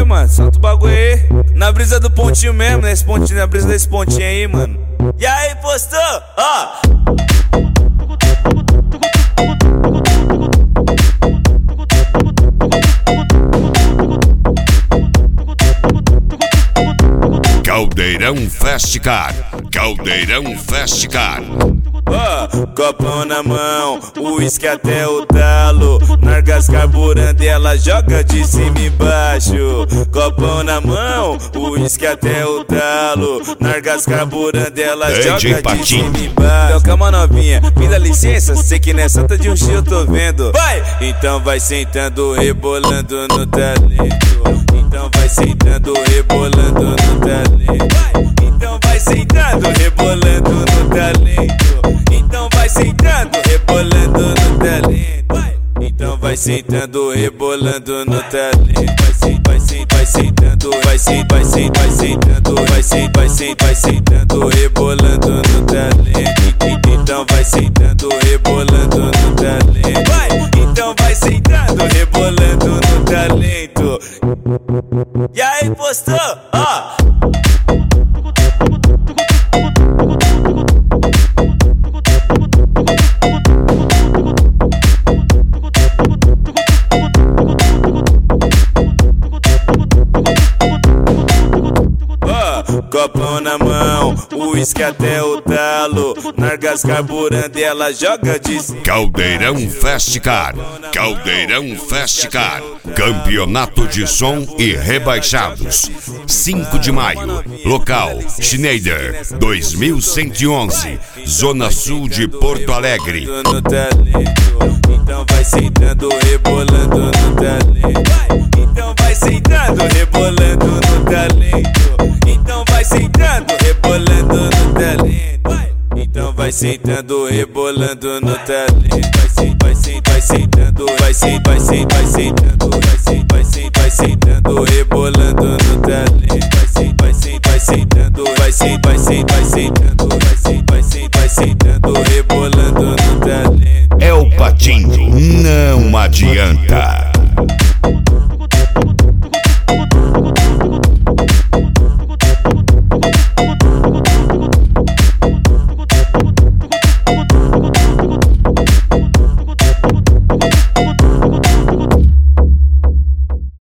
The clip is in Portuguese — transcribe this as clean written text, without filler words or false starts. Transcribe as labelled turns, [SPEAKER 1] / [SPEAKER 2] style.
[SPEAKER 1] aí, mano, solta o bagulho aí. Na brisa do pontinho mesmo, nesse pontinho, na brisa desse pontinho aí, mano. E aí, postou? Ó.
[SPEAKER 2] Caldeirão Festicar, Caldeirão Festicar.
[SPEAKER 1] Copão na mão, uísque até o talo. Nargas carburando, ela joga de cima e embaixo. Copão na mão, uísque até o talo. Nargas carburando, ela joga de cima e embaixo. Então calma novinha, me dá licença, sei que nessa tá de um eu tô vendo. Vai! Então vai sentando, rebolando no talento. Então vai sentando, rebolando no talento. Então vai sentando, rebolando no talento. Então vai sentando, rebolando no talento. Então vai sentando, rebolando no talento. Vai sentando, vai sentando, vai sentando, rebolando no talento. Então vai sentando, rebolando no talento. Então vai sentando, rebolando no talento. E aí, postou? Ó. Copão na mão, uísque até o talo. Nargas carburando, ela joga de cima.
[SPEAKER 2] Caldeirão Festicar, Caldeirão Festicar. Campeonato de som e rebaixados. 5 de maio, local Schneider 2111, Zona Sul de Porto Alegre.
[SPEAKER 1] Então vai sentando, rebolando no talento. Então vai sentando, rebolando no talento. Então vai sentando, rebolando no talento. Então vai sentando, rebolando no talento. Vai sentando, vai sentando, vai sentando, rebolando no talento. Vai sentando, vai sentando, rebolando no talento.
[SPEAKER 2] É o Patinho, não adianta.